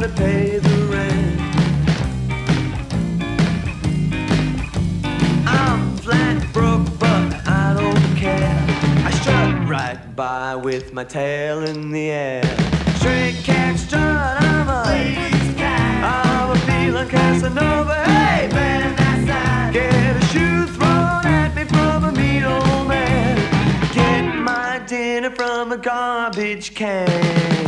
to pay the rent. I'm flat broke, but I don't care. I strut right by with my tail in the air. Straight cat strut, I'm a feeling Casanova. Hey, man, get a shoe thrown at me from a mean old man. Get my dinner from a garbage can.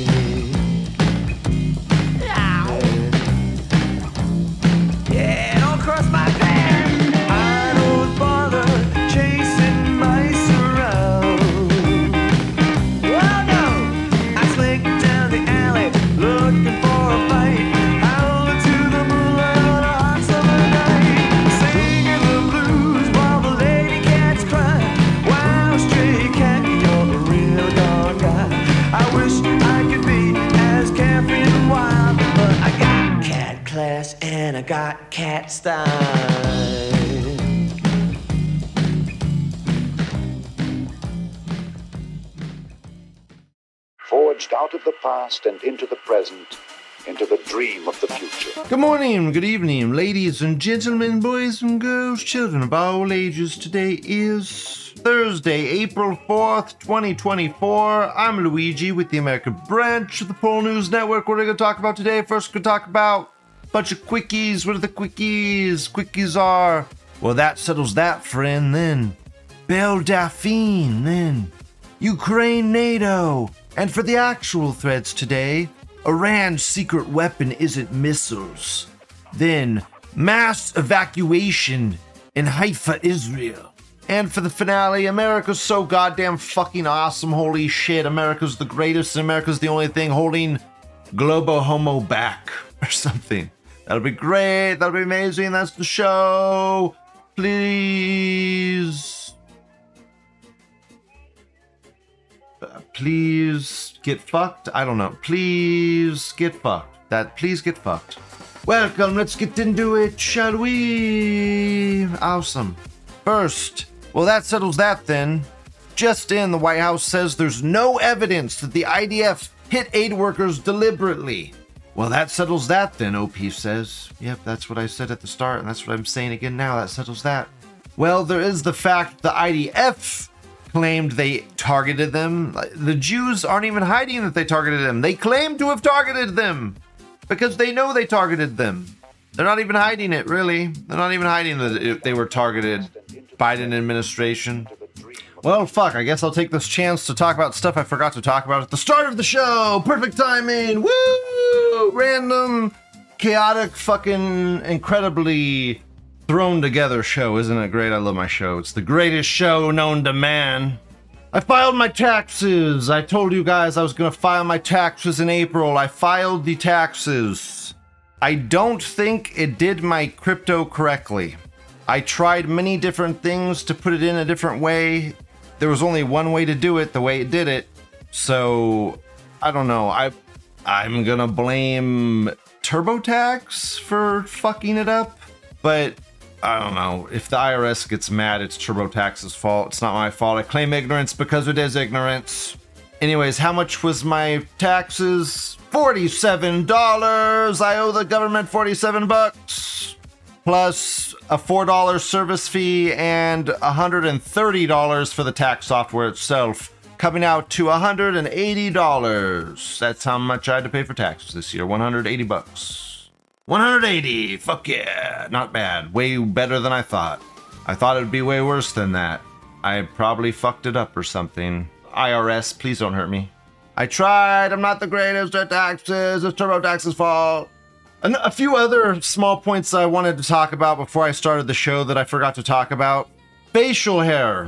Yeah, don't cross my path. I don't bother chasing mice around. Oh no, I slink down the alley looking for a fight. Howling to the moonlight on a hot summer night. Singing the blues while the lady cats cry. Wow, stray cat, you're a real dog guy. I wish I could be as carefree and wild, but I got cat class and I got cat style. Forged out of the past and into the present, into the dream of the future. Good morning, good evening, ladies and gentlemen, boys and girls, children of all ages. Today is Thursday, April 4th, 2024. I'm Luigi with the American branch of the Pole News Network. What are we going to talk about today? First, we're going to talk about a bunch of quickies. What are the quickies? Quickies are, well, that settles that, friend. Then Belle Dauphine. Then Ukraine, NATO. And for the actual threats today, Iran's secret weapon isn't missiles. Then, mass evacuation in Haifa, Israel. And for the finale, America's so goddamn fucking awesome. Holy shit, America's the greatest, and America's the only thing holding Globo Homo back, or something. That'll be great, that'll be amazing, that's the show. Please get fucked? I don't know. Please get fucked. Please get fucked. Welcome, let's get into it, shall we? Awesome. First, well, that settles that then. Just in, the White House says there's no evidence that the IDF hit aid workers deliberately. Well, that settles that then, OP says. Yep, that's what I said at the start, and that's what I'm saying again now. That settles that. Well, there is the fact the IDF claimed they targeted them. The Jews aren't even hiding that they targeted them. They claim to have targeted them because they know they targeted them. They're not even hiding it, really. They're not even hiding that they were targeted. Biden administration. Well, fuck, I guess I'll take this chance to talk about stuff I forgot to talk about at the start of the show. Perfect timing. Woo! Random, chaotic, fucking incredibly thrown together show. Isn't it great? I love my show. It's the greatest show known to man. I filed my taxes. I told you guys I was going to file my taxes in April. I filed the taxes. I don't think it did my crypto correctly. I tried many different things to put it in a different way. There was only one way to do it the way it did it. So, I don't know. I'm going to blame TurboTax for fucking it up. But I don't know. If the IRS gets mad, it's TurboTax's fault. It's not my fault. I claim ignorance because it is ignorance. Anyways, how much was my taxes? $47. I owe the government $47. Plus a $4 service fee and $130 for the tax software itself. Coming out to $180. That's how much I had to pay for taxes this year. $180. 180, fuck yeah, not bad, way better than I thought. I thought it would be way worse than that. I probably fucked it up or something. IRS, please don't hurt me. I tried, I'm not the greatest at taxes, it's TurboTax's fault. And a few other small points I wanted to talk about before I started the show that I forgot to talk about. Facial hair.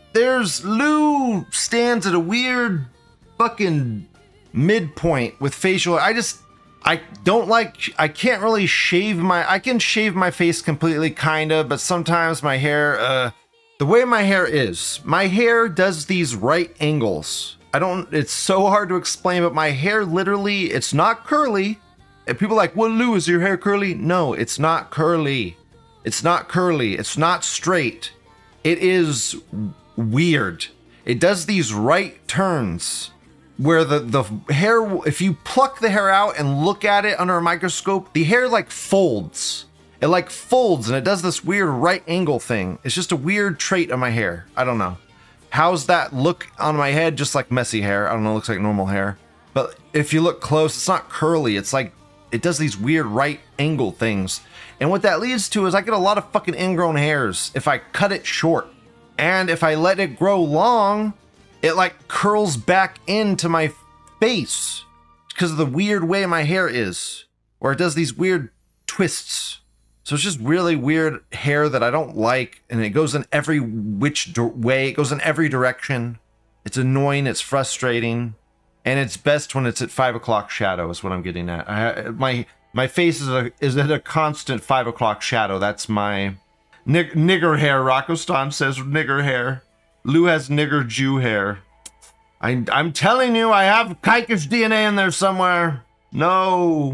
Lou stands at a weird fucking midpoint with facial hair. I can't really I can shave my face completely, kinda, but sometimes my hair, the way my hair does these right angles. It's so hard to explain, but my hair literally, it's not curly. And people are like, well, Lou, is your hair curly? No, it's not curly. It's not curly. It's not straight. It is weird. It does these right turns. where the hair, if you pluck the hair out and look at it under a microscope, the hair like folds. It like folds and it does this weird right angle thing. It's just a weird trait of my hair. I don't know. How's that look on my head? Just like messy hair. I don't know, it looks like normal hair. But if you look close, it's not curly. It's like, it does these weird right angle things. And what that leads to is I get a lot of fucking ingrown hairs if I cut it short. And if I let it grow long, it like curls back into my face because of the weird way my hair is. Or it does these weird twists. So it's just really weird hair that I don't like. And it goes in every which way. It goes in every direction. It's annoying. It's frustrating. And it's best when it's at 5 o'clock shadow is what I'm getting at. My face is at a constant 5 o'clock shadow. That's my nigger hair. Rocco Stan says nigger hair. Lou has nigger Jew hair. I'm telling you, I have Kikish DNA in there somewhere. No,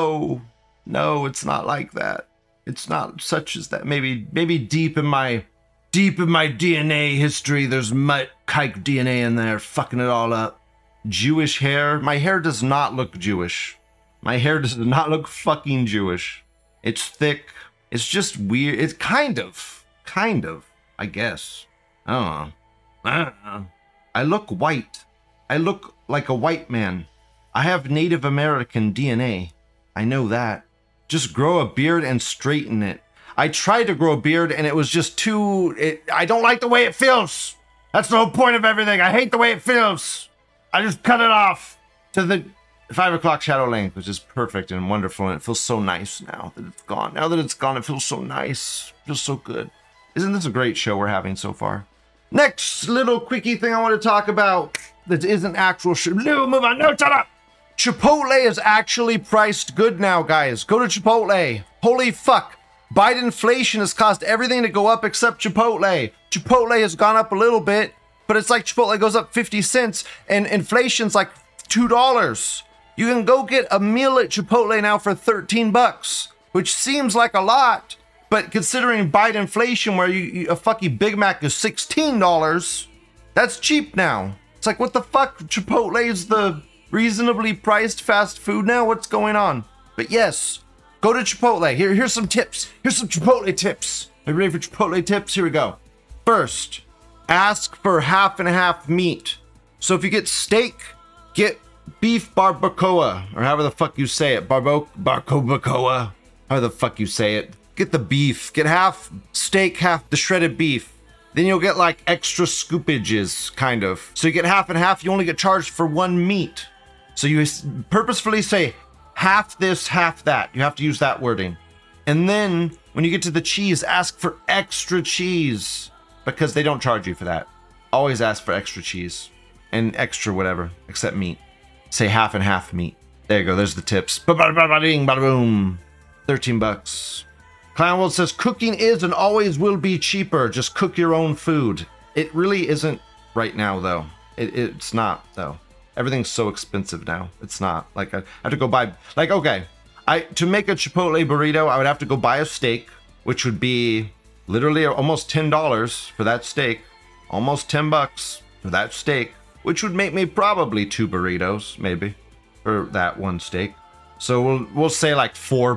it's not like that. It's not such as that. Maybe deep in my DNA history, there's my Kike DNA in there, fucking it all up. Jewish hair. My hair does not look Jewish. My hair does not look fucking Jewish. It's thick. It's just weird. It's kind of, I guess. I don't know. I look white. I look like a white man. I have Native American DNA. I know that. Just grow a beard and straighten it. I tried to grow a beard and it was just I don't like the way it feels. That's the whole point of everything. I hate the way it feels. I just cut it off to the 5 o'clock shadow length, which is perfect and wonderful. And it feels so nice now that it's gone. Now that it's gone, it feels so nice. It feels so good. Isn't this a great show we're having so far? Next little quickie thing I want to talk about that isn't actual No, move on. No, shut up. Chipotle is actually priced good now, guys. Go to Chipotle. Holy fuck. Biden-inflation has caused everything to go up except Chipotle. Chipotle has gone up a little bit, but it's like Chipotle goes up 50 cents and inflation's like $2. You can go get a meal at Chipotle now for $13, which seems like a lot, but considering Biden inflation where a fucking Big Mac is $16, that's cheap now. It's like, what the fuck? Chipotle is the reasonably priced fast food now? What's going on? But yes, go to Chipotle. Here's some tips. Here's some Chipotle tips. Are you ready for Chipotle tips? Here we go. First, ask for half and half meat. So if you get steak, get beef barbacoa, or however the fuck you say it. Barbacoa. However the fuck you say it. Get the beef. Get half steak, half the shredded beef. Then you'll get like extra scoopages, kind of. So you get half and half, you only get charged for one meat. So you purposefully say half this, half that. You have to use that wording. And then when you get to the cheese, ask for extra cheese because they don't charge you for that. Always ask for extra cheese and extra whatever, except meat. Say half and half meat. There you go. There's the tips. Ba-ba-ba-ba-ding, bada-boom. $13. Clownworld says cooking is and always will be cheaper. Just cook your own food. It really isn't right now, though. It's not, though. Everything's so expensive now. It's not. Like, I have to go buy... Like, okay. To make a Chipotle burrito, I would have to go buy a steak, which would be literally almost $10 for that steak. Almost $10 for that steak, which would make me probably 2 burritos, maybe, for that one steak. So we'll say like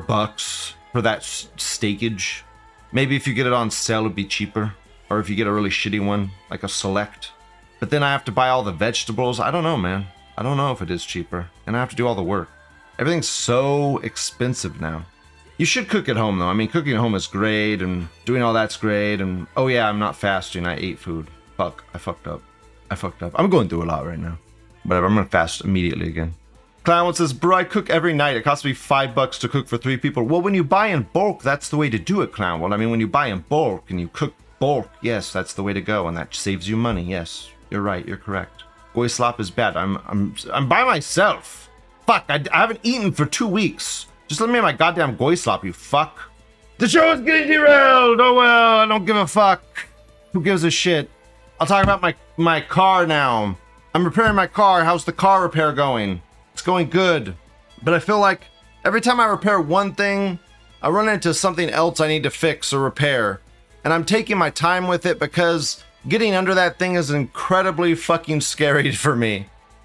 $4 for that steakage. Maybe if you get it on sale, it'd be cheaper. Or if you get a really shitty one, like a select. But then I have to buy all the vegetables. I don't know, man. I don't know if it is cheaper. And I have to do all the work. Everything's so expensive now. You should cook at home, though. I mean, cooking at home is great, and doing all that's great. And, oh yeah, I'm not fasting. I ate food. Fuck, I fucked up. I'm going through a lot right now. Whatever, I'm gonna fast immediately again. Clown says, bro, I cook every night. It costs me $5 to cook for 3 people. Well, when you buy in bulk, that's the way to do it, Clown. Well, I mean, when you buy in bulk and you cook bulk, yes, that's the way to go, and that saves you money. Yes, you're right. You're correct. Goy-slop is bad. I'm by myself. Fuck, I haven't eaten for 2 weeks. Just let me have my goddamn goy-slop, you fuck. The show is getting derailed. Oh well, I don't give a fuck. Who gives a shit? I'll talk about my car now. I'm repairing my car. How's the car repair going? It's going good. But I feel like every time I repair one thing, I run into something else I need to fix or repair. And I'm taking my time with it because getting under that thing is incredibly fucking scary for me.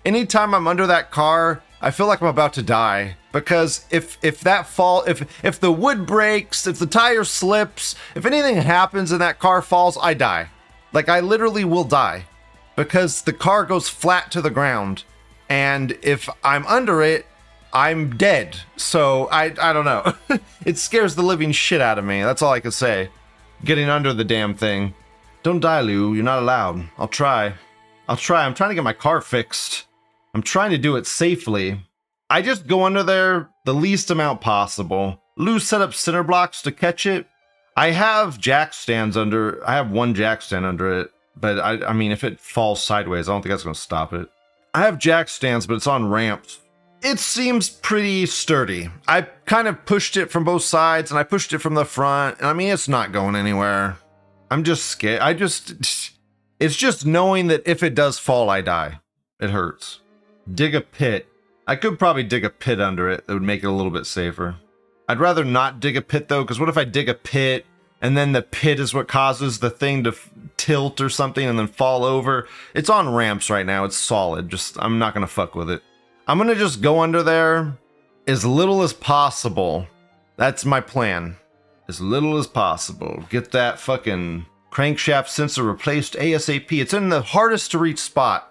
anytime I'm under that car, I feel like I'm about to die. Because if the wood breaks, if the tire slips, if anything happens and that car falls, I die. Like, I literally will die. Because the car goes flat to the ground. And if I'm under it, I'm dead. So I don't know. It scares the living shit out of me. That's all I can say. Getting under the damn thing. Don't die, Lou. You're not allowed. I'll try. I'm trying to get my car fixed. I'm trying to do it safely. I just go under there the least amount possible. Lou set up center blocks to catch it. I have jack stands under. I have one jack stand under it. But I mean, if it falls sideways, I don't think that's going to stop it. I have jack stands, but it's on ramps. It seems pretty sturdy. I kind of pushed it from both sides and I pushed it from the front. And I mean, it's not going anywhere. I'm just scared. It's just knowing that if it does fall, I die. It hurts. Dig a pit. I could probably dig a pit under it. That would make it a little bit safer. I'd rather not dig a pit though, because what if I dig a pit and then the pit is what causes the thing to tilt or something and then fall over? It's on ramps right now. It's solid. I'm not going to fuck with it. I'm going to just go under there as little as possible. That's my plan. As little as possible. Get that fucking crankshaft sensor replaced ASAP. It's in the hardest to reach spot.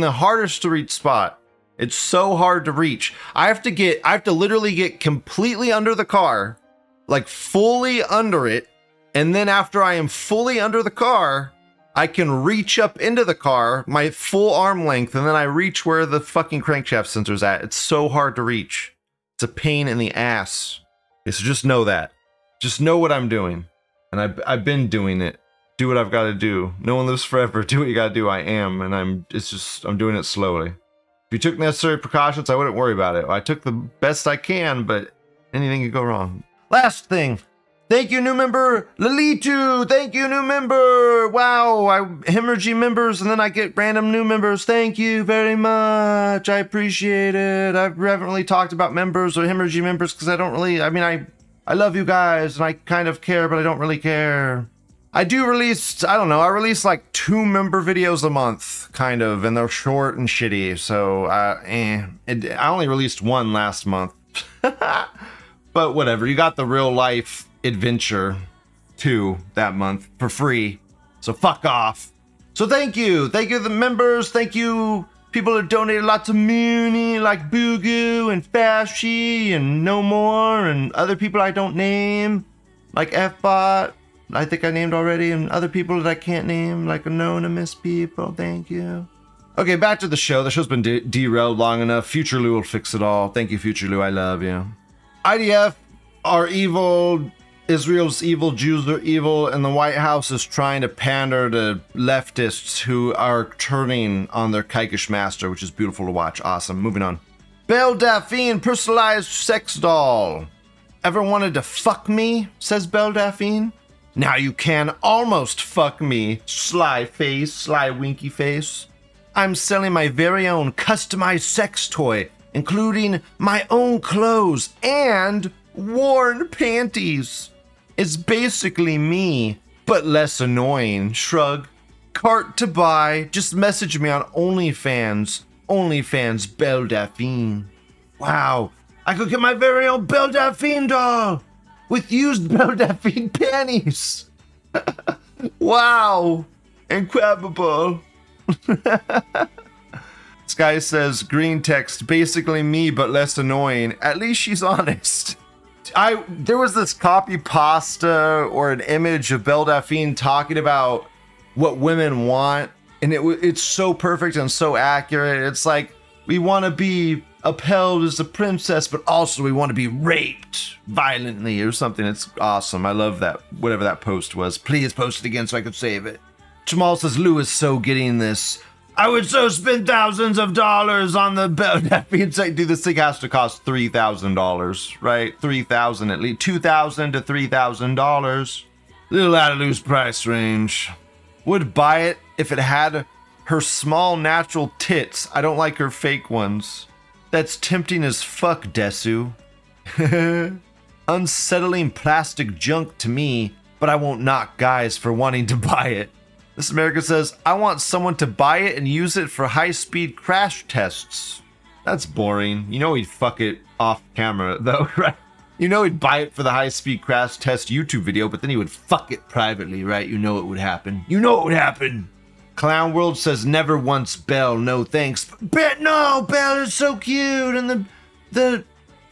It's so hard to reach. I have to literally get completely under the car, like fully under it. And then after I am fully under the car, I can reach up into the car, my full arm length, and then I reach where the fucking crankshaft sensor's at. It's so hard to reach. It's a pain in the ass. Okay, so just know that. Just know what I'm doing. And I've been doing it. Do what I've got to do. No one lives forever. Do what you got to do. I am. And I'm doing it slowly. If you took necessary precautions, I wouldn't worry about it. I took the best I can, but anything could go wrong. Last thing. Thank you, new member, Lalitu. Thank you, new member. Wow, I hemorrhaging members and then I get random new members. Thank you very much. I appreciate it. I haven't really talked about members or hemorrhaging members because I love you guys and I kind of care, but I don't really care. I release like 2 member videos a month, kind of, and they're short and shitty. So, I only released 1 last month. But whatever, you got the real life adventure 2 that month for free. So fuck off. So thank you the members. Thank you people that donated lots of money, like Boogoo and Fashy and No More and other people I don't name, like Fbot. I think I named already, and other people that I can't name, like anonymous people. Thank you. Okay, back to the show. The show's been derailed long enough. Future Lou will fix it all. Thank you, Future Lou. I love you. IDF are evil. Israel's evil. Jews are evil. And the White House is trying to pander to leftists who are turning on their Kaikish master, which is beautiful to watch. Awesome. Moving on. Belle Daphne, personalized sex doll. Ever wanted to fuck me? Says Belle Daphne. Now you can almost fuck me, sly face, sly winky face. I'm selling my very own customized sex toy, including my own clothes and worn panties. It's basically me, but less annoying. Shrug. Cart to buy. Just message me on OnlyFans. OnlyFans Belle Daphne. Wow, I could get my very own Belle Daphne doll with used Belle Daphne panties. Wow, incredible. This guy says, green text, basically me, but less annoying. At least she's honest. There was this copy pasta or an image of Belle Daphne talking about what women want, and it's so perfect and so accurate. It's like, we want to be upheld as a princess, but also we want to be raped violently or something. It's awesome. I love that. Whatever that post was. Please post it again so I could save it. Jamal says, Lou is so getting this. I would so spend thousands of dollars on the Belle Daphne site. Dude, this thing has to cost $3,000, right? $3,000 at least. $2,000 to $3,000. Little out of Lou's price range. Would buy it if it had her small natural tits. I don't like her fake ones. That's tempting as fuck, Desu. Unsettling plastic junk to me, but I won't knock guys for wanting to buy it. This America says, I want someone to buy it and use it for high-speed crash tests. That's boring. You know he'd fuck it off camera, though, right? You know he'd buy it for the high-speed crash test YouTube video, but then he would fuck it privately, right? You know it would happen. You know it would happen. Clown World says, never once Belle, no thanks. But no, Belle is so cute, and the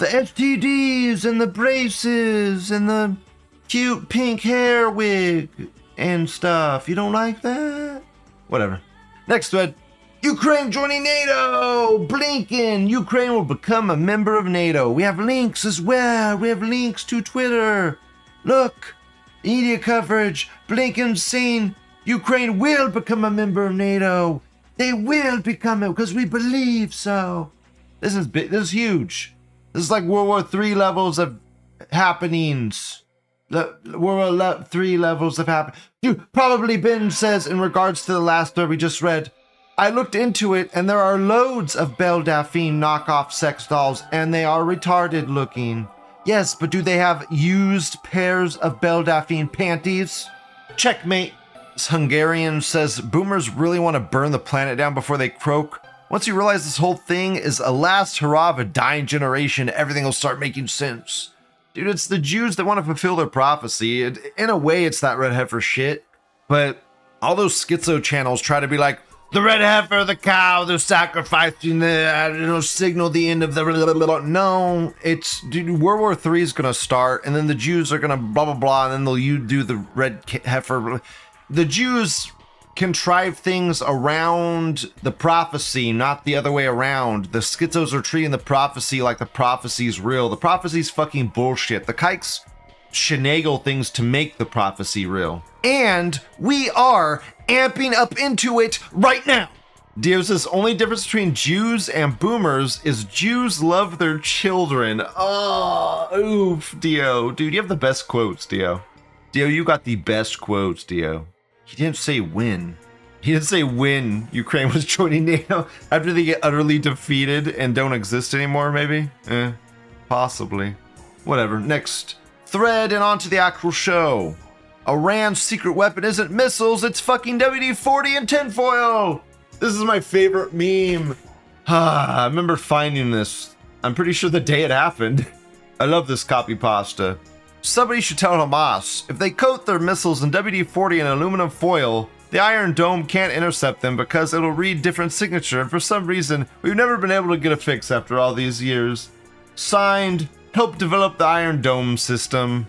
STDs, and the braces, and the cute pink hair wig, and stuff. You don't like that? Whatever. Next thread. Ukraine joining NATO! Blinken! Ukraine will become a member of NATO. We have links as well. We have links to Twitter. Look. Media coverage. Blinken saying Ukraine will become a member of NATO. They will become it because we believe so. This is big. This is huge. This is like World War III levels of happenings. World War III levels of happening. Dude, probably Ben says in regards to the last thread we just read, I looked into it, and there are loads of Belle Delphine knockoff sex dolls, and they are retarded looking. Yes, but do they have used pairs of Belle Delphine panties? Checkmate. This Hungarian says, boomers really want to burn the planet down before they croak. Once you realize this whole thing is a last hurrah of a dying generation, everything will start making sense. Dude, it's the Jews that want to fulfill their prophecy. In a way, it's that red heifer shit. But all those schizo channels try to be like, the red heifer, the cow, they're sacrificing the, signal the end of the... No, it's, dude, World War III is going to start, and then the Jews are going to blah, blah, blah, and then they'll do the red heifer. The Jews contrive things around the prophecy, not the other way around. The schizos are treating the prophecy like the prophecy's real. The prophecy's fucking bullshit. The kikes shenagle things to make the prophecy real. And we are amping up into it right now. Dio says, only difference between Jews and boomers is Jews love their children. Oh, oof, Dio. Dude, you have the best quotes, Dio. Dio, you got the best quotes, Dio. He didn't say when. He didn't say when Ukraine was joining NATO. After they get utterly defeated and don't exist anymore, maybe? Possibly. Whatever. Next thread and on to the actual show. Iran's secret weapon isn't missiles, it's fucking WD-40 and tinfoil. This is my favorite meme. I remember finding this. I'm pretty sure the day it happened. I love this copy pasta. Somebody should tell Hamas, if they coat their missiles in WD-40 and aluminum foil, the Iron Dome can't intercept them because it'll read different signature, and for some reason, we've never been able to get a fix after all these years. Signed, help develop the Iron Dome system.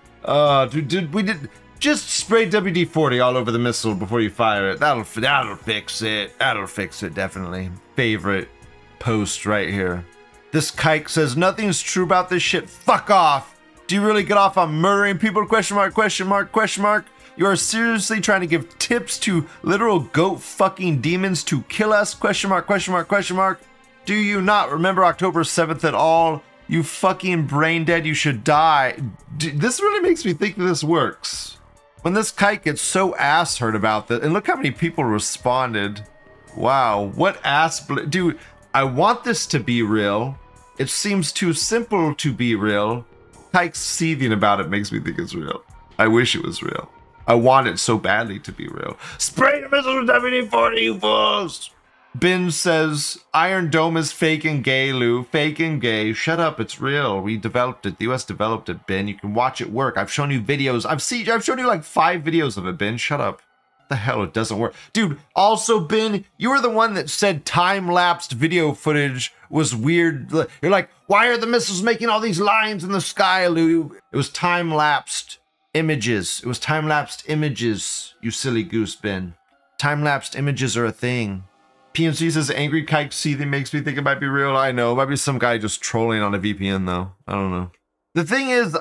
Just spray WD-40 all over the missile before you fire it. That'll fix it. That'll fix it, definitely. Favorite post right here. This kike says, nothing's true about this shit. Fuck off. Do you really get off on murdering people? Question mark, question mark, question mark. You are seriously trying to give tips to literal goat fucking demons to kill us? Question mark, question mark, question mark. Do you not remember October 7th at all? You fucking brain dead, you should die. This really makes me think that this works. When this kike gets so ass hurt about that, and look how many people responded. Wow, what ass... Dude, I want this to be real. It seems too simple to be real. Kike's seething about it makes me think it's real. I wish it was real. I want it so badly to be real. Spray the missiles with WD-40, you fools! Ben says, Iron Dome is fake and gay, Lou. Fake and gay. Shut up, it's real. We developed it. The US developed it, Ben. You can watch it work. I've shown you videos. I've shown you like 5 videos of it, Ben. Shut up. What the hell, it doesn't work. Dude, also, Ben, you were the one that said time-lapsed video footage was weird. You're like, why are the missiles making all these lines in the sky, Lou? It was time-lapsed images. It was time-lapsed images, you silly goose, Ben. Time-lapsed images are a thing. PNC says, angry kike seething makes me think it might be real. I know. It might be some guy just trolling on a VPN, though. I don't know. The thing is,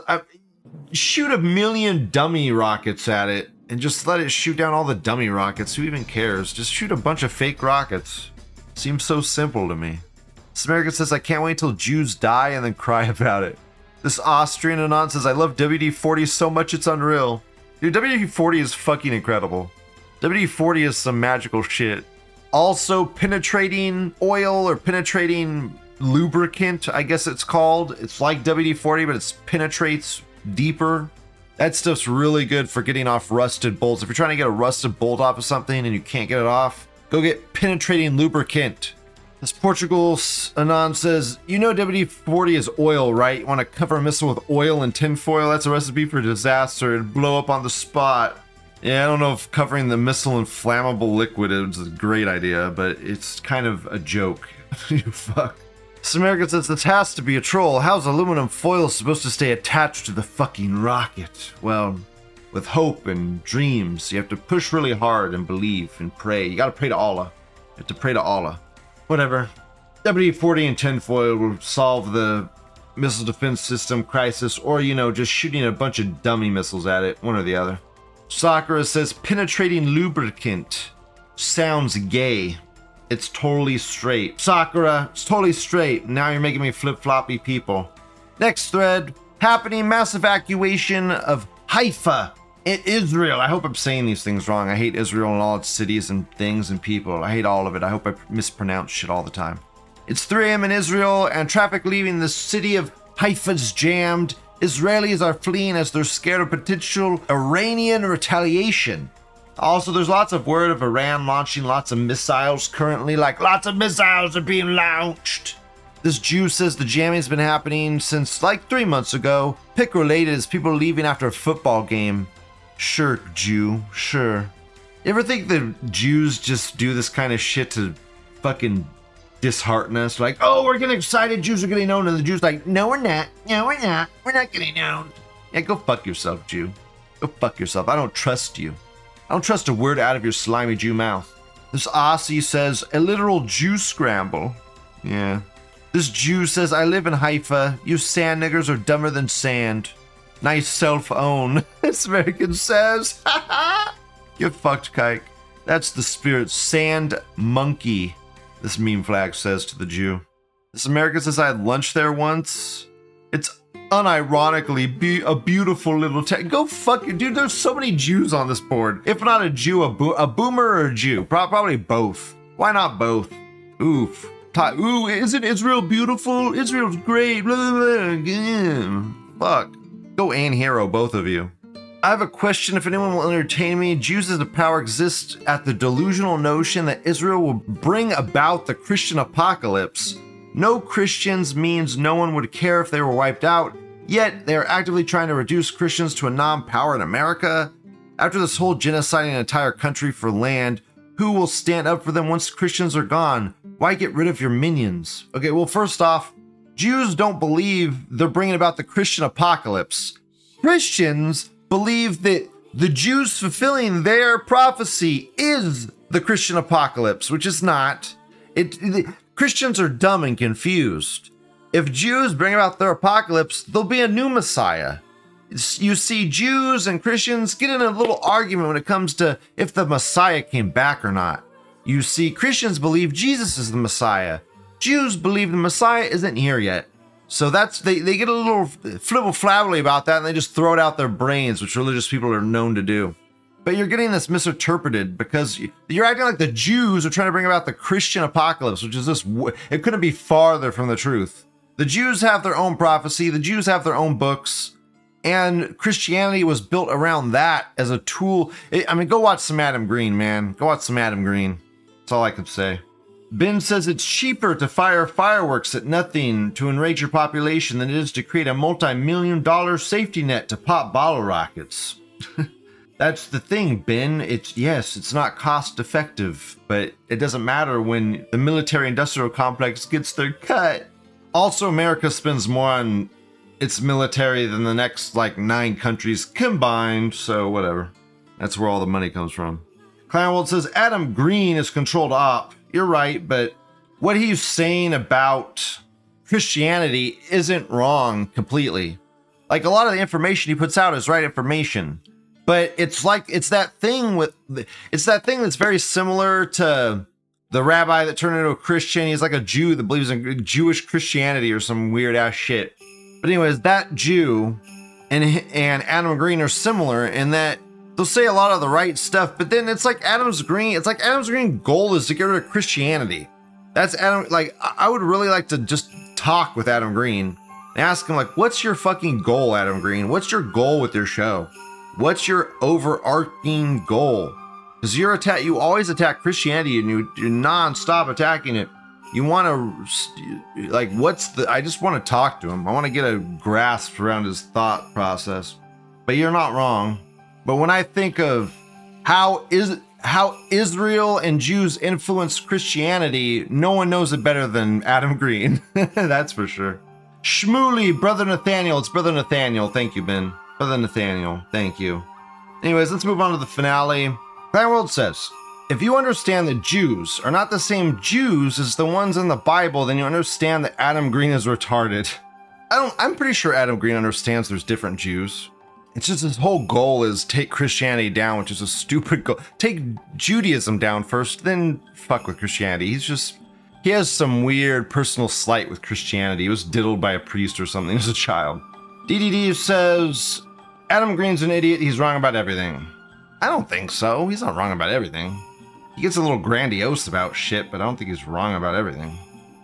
shoot a million dummy rockets at it and just let it shoot down all the dummy rockets. Who even cares? Just shoot a bunch of fake rockets. Seems so simple to me. Samarica says, I can't wait till Jews die and then cry about it. This Austrian Anon says, I love WD-40 so much it's unreal. Dude, WD-40 is fucking incredible. WD-40 is some magical shit. Also, penetrating oil or penetrating lubricant, I guess it's called. It's like WD-40, but it penetrates deeper. That stuff's really good for getting off rusted bolts. If you're trying to get a rusted bolt off of something and you can't get it off, go get penetrating lubricant. This Portugal Anon says, you know WD-40 is oil, right? You want to cover a missile with oil and tinfoil? That's a recipe for disaster. It'd blow up on the spot. Yeah, I don't know if covering the missile in flammable liquid is a great idea, but it's kind of a joke. You fuck. This American says this has to be a troll. How's aluminum foil supposed to stay attached to the fucking rocket? Well, with hope and dreams, you have to push really hard and believe and pray. You gotta pray to Allah. You have to pray to Allah. Whatever. WD-40 and tinfoil will solve the missile defense system crisis, or, you know, just shooting a bunch of dummy missiles at it. One or the other. Sakura says penetrating lubricant sounds gay. It's totally straight. Sakura, it's totally straight. Now you're making me flip-floppy people. Next thread. Happening mass evacuation of Haifa in Israel. I hope I'm saying these things wrong. I hate Israel and all its cities and things and people. I hate all of it. I hope I mispronounce shit all the time. It's 3 a.m. in Israel and traffic leaving the city of Haifa's jammed. Israelis are fleeing as they're scared of potential Iranian retaliation. Also, there's lots of word of Iran launching lots of missiles currently, like lots of missiles are being launched. This Jew says the jamming's been happening since like 3 months ago. Pick related is people leaving after a football game. Sure, Jew, sure. You ever think the Jews just do this kind of shit to fucking dishearten us? Like, oh, we're getting excited, Jews are getting known, and the Jews like, no, we're not. No, we're not. We're not getting known. Yeah, go fuck yourself, Jew. Go fuck yourself. I don't trust you. I don't trust a word out of your slimy Jew mouth. This Aussie says, a literal Jew scramble. Yeah. This Jew says, I live in Haifa. You sand niggers are dumber than sand. Nice self-own. This American says, you fucked, kike. That's the spirit. Sand monkey. This meme flag says to the Jew. This American says, I had lunch there once. It's unironically a beautiful little town. Go fuck you, dude. There's so many Jews on this board. If not a Jew, a boomer or a Jew. Probably both. Why not both? Oof. Ooh, isn't Israel beautiful? Israel's great. Blah, blah, blah. Yeah. Fuck. Go Ann Hero, both of you. I have a question if anyone will entertain me. Jews as a power exist at the delusional notion that Israel will bring about the Christian apocalypse. No Christians means no one would care if they were wiped out, yet they are actively trying to reduce Christians to a non-power in America. After this whole genociding an entire country for land, who will stand up for them once Christians are gone? Why get rid of your minions? Okay, well, first off, Jews don't believe they're bringing about the Christian apocalypse. Christians believe that the Jews fulfilling their prophecy is the Christian apocalypse, which is not. Christians are dumb and confused. If Jews bring about their apocalypse, there'll be a new Messiah. You see, Jews and Christians get in a little argument when it comes to if the Messiah came back or not. You see, Christians believe Jesus is the Messiah. Jews believe the Messiah isn't here yet. So they get a little flibble-flabbly about that and they just throw it out their brains, which religious people are known to do. But you're getting this misinterpreted because you're acting like the Jews are trying to bring about the Christian apocalypse, which is it couldn't be farther from the truth. The Jews have their own prophecy, the Jews have their own books, and Christianity was built around that as a tool. Go watch some Adam Green, man. Go watch some Adam Green. That's all I could say. Ben says it's cheaper to fire fireworks at nothing to enrage your population than it is to create a multi-million-dollar safety net to pop bottle rockets. That's the thing, Ben. It's not cost effective, but it doesn't matter when the military-industrial complex gets their cut. Also, America spends more on its military than the next, 9 countries combined, so whatever. That's where all the money comes from. Kleinwald says, Adam Green is controlled op. You're right, but what he's saying about Christianity isn't wrong completely. A lot of the information he puts out is right information. But it's that thing that's very similar to the rabbi that turned into a Christian. He's like a Jew that believes in Jewish Christianity or some weird ass shit. But anyways, that Jew and Adam Green are similar in that they'll say a lot of the right stuff, but then it's like Adam's Green goal is to get rid of Christianity. That's Adam. I would really like to just talk with Adam Green I ask him, like, what's your fucking goal, Adam Green? What's your goal with your show? What's your overarching goal? Because you always attack Christianity and you're non-stop attacking it. You want to, like, I just want to talk to him. I want to get a grasp around his thought process. But you're not wrong. But when I think of how Israel and Jews influenced Christianity, no one knows it better than Adam Green. That's for sure. Shmooly, Brother Nathaniel. It's Brother Nathaniel. Thank you, Ben. Brother Nathaniel. Thank you. Anyways, let's move on to the finale. Clan World says, if you understand that Jews are not the same Jews as the ones in the Bible, then you understand that Adam Green is retarded. I'm pretty sure Adam Green understands there's different Jews. It's just his whole goal is take Christianity down, which is a stupid goal. Take Judaism down first, then fuck with Christianity. He has some weird personal slight with Christianity. He was diddled by a priest or something as a child. DDD says, Adam Green's an idiot. He's wrong about everything. I don't think so. He's not wrong about everything. He gets a little grandiose about shit, but I don't think he's wrong about everything.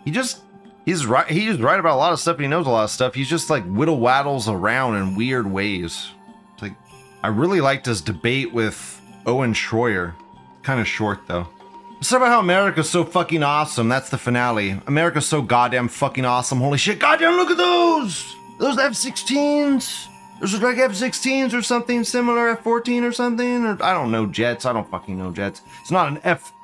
He's right. He's right about a lot of stuff. And he knows a lot of stuff. He's just like whittle waddles around in weird ways. It's like, I really liked his debate with Owen Schroyer. Kind of short though. It's about how America's so fucking awesome. That's the finale. America's so goddamn fucking awesome. Holy shit. Goddamn, look at those! Those F-16s. Those are like F-16s or something similar, F-14 or something. Or I don't know jets. I don't fucking know jets. It's not an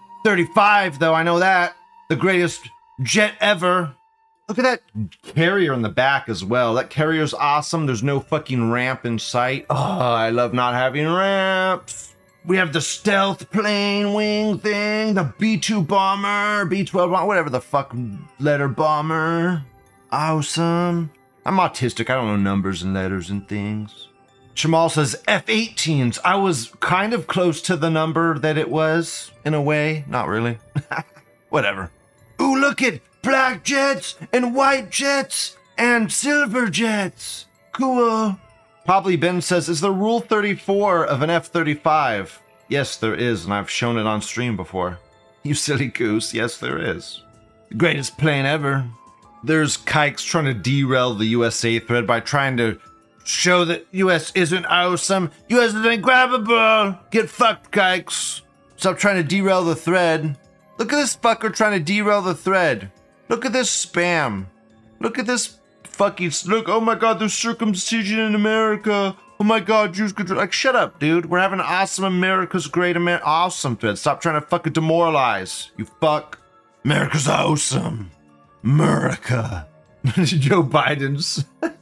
F-35 though. I know that. The greatest jet ever. Look at that carrier in the back as well. That carrier's awesome. There's no fucking ramp in sight. Oh, I love not having ramps. We have the stealth plane wing thing, the B-2 bomber, B-12 bomber, whatever the fuck letter bomber. Awesome. I'm autistic. I don't know numbers and letters and things. Shamal says F-18s. I was kind of close to the number that it was, in a way. Not really. Whatever. Ooh, look at black jets and white jets and silver jets. Cool. Probably Ben says, is there rule 34 of an F-35? Yes, there is, and I've shown it on stream before. You silly goose. Yes, there is. The greatest plane ever. There's kikes trying to derail the USA thread by trying to show that US isn't awesome. US is ungrabbable. Get fucked, kikes. Stop trying to derail the thread. Look at this fucker trying to derail the thread. Look at this spam. Look at this fucking... Look, oh my god, there's circumcision in America. Oh my god, Jews could... Like, shut up, dude. We're having an awesome America's great awesome thread. Stop trying to fucking demoralize. You fuck. America's awesome. America. Joe Biden's.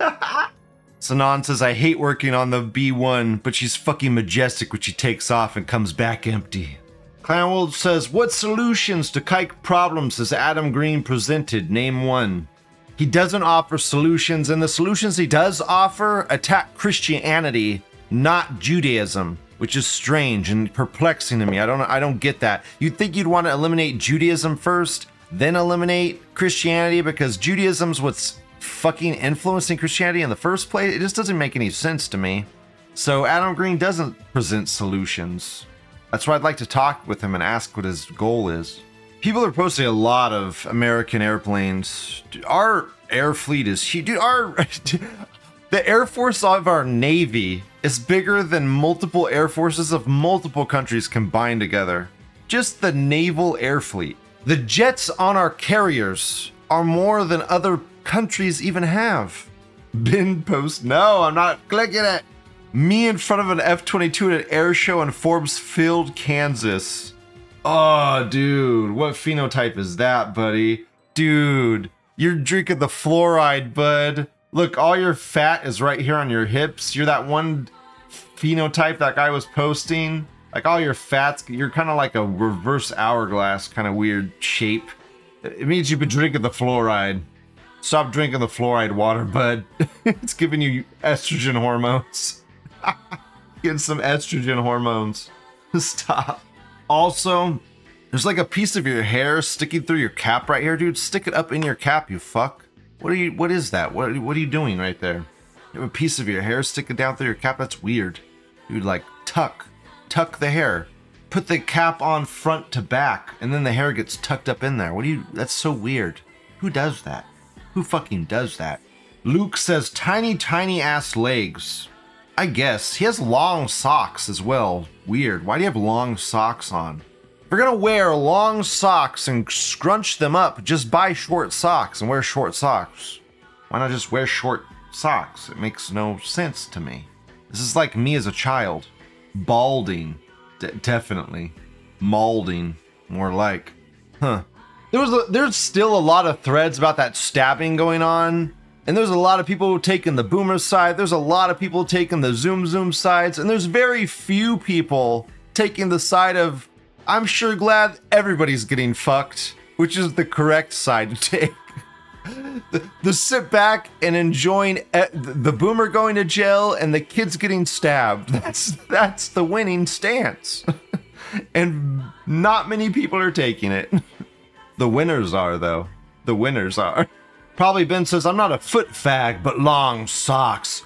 Sanan says, I hate working on the B1, but she's fucking majestic when she takes off and comes back empty. Clanwold says, what solutions to kike problems has Adam Green presented? Name one. He doesn't offer solutions, and the solutions he does offer attack Christianity, not Judaism, which is strange and perplexing to me. I don't get that. You'd think you'd want to eliminate Judaism first, then eliminate Christianity, because Judaism's what's fucking influencing Christianity in the first place. It just doesn't make any sense to me. So Adam Green doesn't present solutions. That's why I'd like to talk with him and ask what his goal is. People are posting a lot of American airplanes. Dude, our air fleet is huge. Dude, the Air Force of our Navy is bigger than multiple air forces of multiple countries combined together. Just the naval air fleet. The jets on our carriers are more than other countries even have. Bin post. No, I'm not clicking it. Me in front of an F-22 at an air show in Forbes Field, Kansas. Oh, dude. What phenotype is that, buddy? Dude, you're drinking the fluoride, bud. Look, all your fat is right here on your hips. You're that one phenotype that guy was posting. Like all your fats, you're kind of like a reverse hourglass, kind of weird shape. It means you've been drinking the fluoride. Stop drinking the fluoride water, bud. It's giving you estrogen hormones. Getting some estrogen hormones. Stop. Also, there's like a piece of your hair sticking through your cap right here, dude. Stick it up in your cap, you fuck. What is that? What are you doing right there? You have a piece of your hair sticking down through your cap? That's weird. Dude, like tuck the hair. Put the cap on front to back, and then the hair gets tucked up in there. That's so weird. Who does that? Who fucking does that? Luke says tiny ass legs. I guess. He has long socks as well. Weird. Why do you have long socks on? If you're gonna wear long socks and scrunch them up, just buy short socks and wear short socks. Why not just wear short socks? It makes no sense to me. This is like me as a child. Balding. Definitely. Malding. More like. Huh. There's still a lot of threads about that stabbing going on. And there's a lot of people taking the boomer side. There's a lot of people taking the zoom sides. And there's very few people taking the side of, I'm sure glad everybody's getting fucked, which is the correct side to take. The sit back and enjoying the boomer going to jail and the kids getting stabbed. That's the winning stance. And not many people are taking it. The winners are, though. The winners are. Probably Ben says, I'm not a foot fag, but long socks.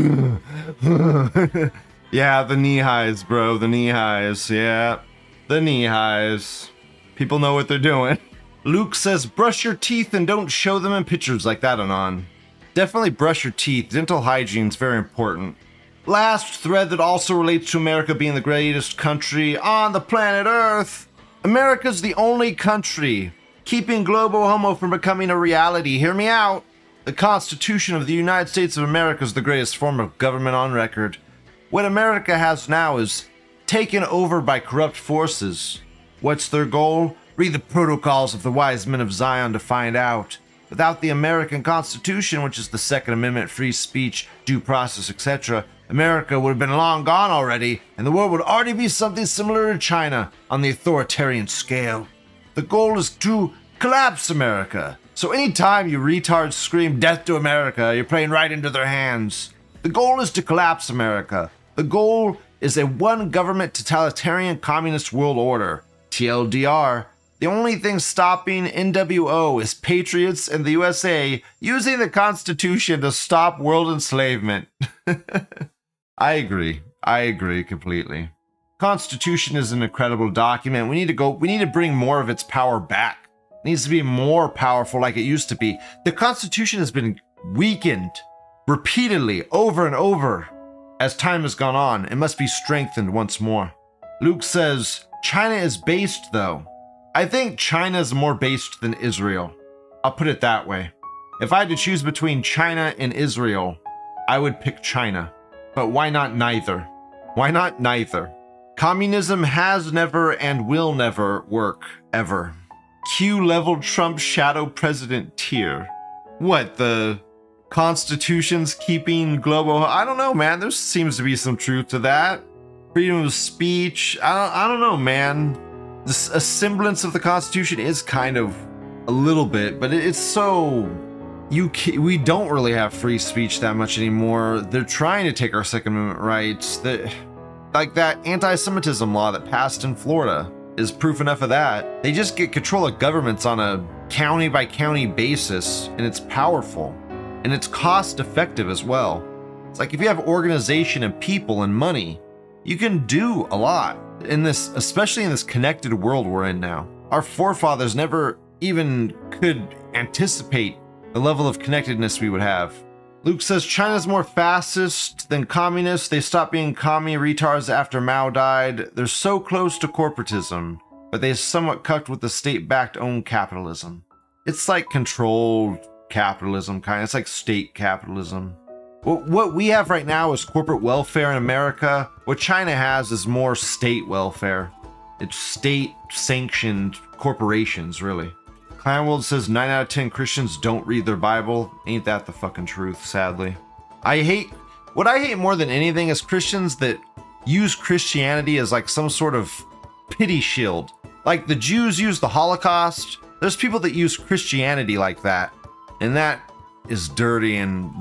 Yeah, the knee highs, bro. The knee highs. Yeah. The knee highs. People know what they're doing. Luke says, brush your teeth and don't show them in pictures like that, Anon. Definitely brush your teeth. Dental hygiene is very important. Last thread that also relates to America being the greatest country on the planet Earth. America's the only country keeping global homo from becoming a reality. Hear me out. The Constitution of the United States of America is the greatest form of government on record. What America has now is taken over by corrupt forces. What's their goal? Read the Protocols of the Wise Men of Zion to find out. Without the American Constitution, which is the Second Amendment, free speech, due process, etc., America would have been long gone already, and the world would already be something similar to China on the authoritarian scale. The goal is to collapse America. So anytime you retards scream death to America, you're playing right into their hands. The goal is to collapse America. The goal is a one government totalitarian communist world order. TLDR. The only thing stopping NWO is patriots in the USA using the Constitution to stop world enslavement. I agree completely. Constitution is an incredible document. We need to bring more of its power back. It needs to be more powerful like it used to be. The Constitution has been weakened repeatedly over and over as time has gone on. It must be strengthened once more. Luke says, China is based though. I think China is more based than Israel. I'll put it that way. If I had to choose between China and Israel, I would pick China. But why not neither? Why not neither? Communism has never and will never work, ever. Q-level Trump shadow president tier. What, the Constitution's keeping global... I don't know, man. There seems to be some truth to that. Freedom of speech. I don't know, man. A semblance of the Constitution is kind of a little bit, but it's so... we don't really have free speech that much anymore. They're trying to take our Second Amendment rights. Like that anti-Semitism law that passed in Florida is proof enough of that. They just get control of governments on a county by county basis, and it's powerful. And it's cost effective as well. It's like if you have organization and people and money, you can do a lot in this, especially in this connected world we're in now. Our forefathers never even could anticipate the level of connectedness we would have. Luke says China's more fascist than communist. They stopped being commie retards after Mao died. They're so close to corporatism, but they somewhat cucked with the state-backed owned capitalism. It's like controlled capitalism, kind of. It's like state capitalism. What we have right now is corporate welfare in America. What China has is more state welfare. It's state-sanctioned corporations, really. Clanworld says 9 out of 10 Christians don't read their Bible. Ain't that the fucking truth, sadly. What I hate more than anything is Christians that use Christianity as like some sort of pity shield. Like the Jews use the Holocaust. There's people that use Christianity like that. And that is dirty and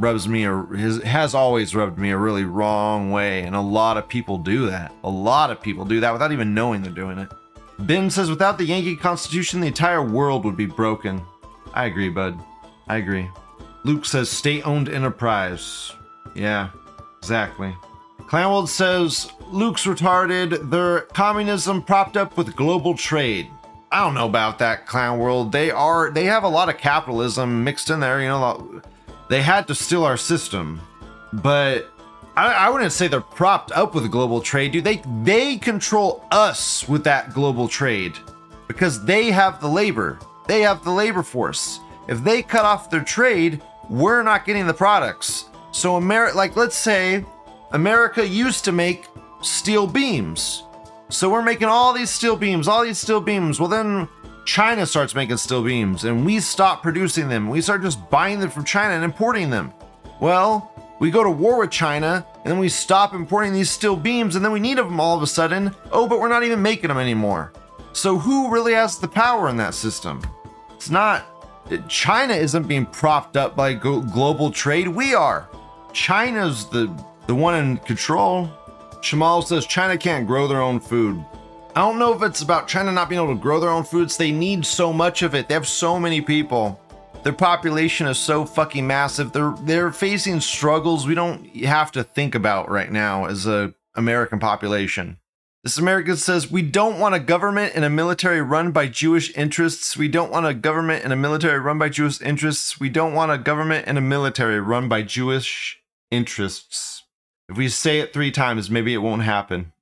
has always rubbed me a really wrong way. And a lot of people do that. A lot of people do that without even knowing they're doing it. Ben says, without the Yankee Constitution, the entire world would be broken. I agree, bud. I agree. Luke says, state-owned enterprise. Yeah, exactly. Clanwold says, Luke's retarded. They're communism propped up with global trade. I don't know about that, Clown World. They have a lot of capitalism mixed in there. You know, They had to steal our system, but I wouldn't say they're propped up with global trade, dude. They control us with that global trade because they have the labor. They have the labor force. If they cut off their trade, we're not getting the products. So like let's say America used to make steel beams. So we're making all these steel beams. Well, then China starts making steel beams and we stop producing them. We start just buying them from China and importing them. Well, we go to war with China and then we stop importing these steel beams and then we need them all of a sudden. Oh, but we're not even making them anymore. So who really has the power in that system? It's not, China isn't being propped up by global trade. We are. China's the one in control. Shamal says China can't grow their own food. I don't know if it's about China not being able to grow their own foods. They need so much of it. They have so many people. Their population is so fucking massive. They're facing struggles we don't have to think about right now as a American population. This American says, we don't want a government and a military run by Jewish interests. We don't want a government and a military run by Jewish interests. We don't want a government and a military run by Jewish interests. If we say it 3 times, maybe it won't happen.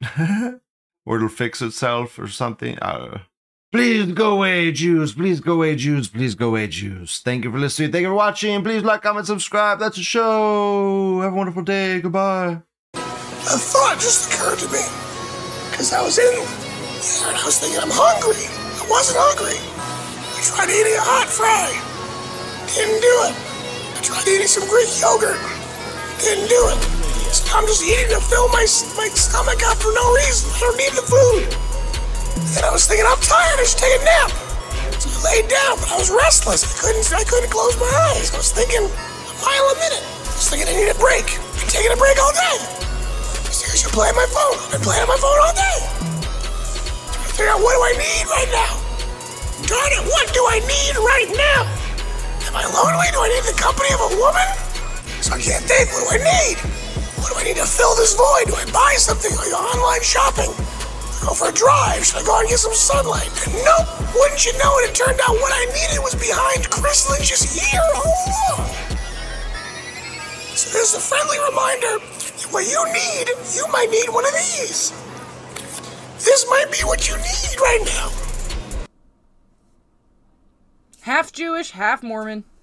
Or it'll fix itself or something. Please go away, Jews. Please go away, Jews. Please go away, Jews. Thank you for listening. Thank you for watching. Please like, comment, subscribe. That's a show. Have a wonderful day. Goodbye. A thought just occurred to me. Because I was in there and I was thinking, I'm hungry. I wasn't hungry. I tried eating a hot fry. Didn't do it. I tried eating some Greek yogurt. Didn't do it. So I'm just eating to fill my stomach up for no reason. I don't need the food. Then I was thinking, I'm tired. I should take a nap. So I laid down, but I was restless. I couldn't close my eyes. I was thinking a mile a minute. I was thinking I need a break. I've been taking a break all day. I should play on my phone. I've been playing on my phone all day. Trying to figure out what do I need right now. Darn it, what do I need right now? Am I lonely? Do I need the company of a woman? So I can't think, what do I need? What do I need to fill this void? Do I buy something like online shopping? Go for a drive? Should I go out and get some sunlight? And nope, wouldn't you know it, it turned out what I needed was behind Chris Lynch's ear all along. So this is a friendly reminder. What you need, you might need one of these. This might be what you need right now. Half Jewish, half Mormon.